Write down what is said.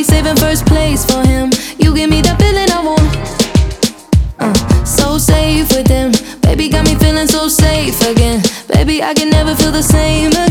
saving first place for him. You give me that feeling I want. So safe with him. Baby got me feeling so safe again. Baby, I can never feel the same again.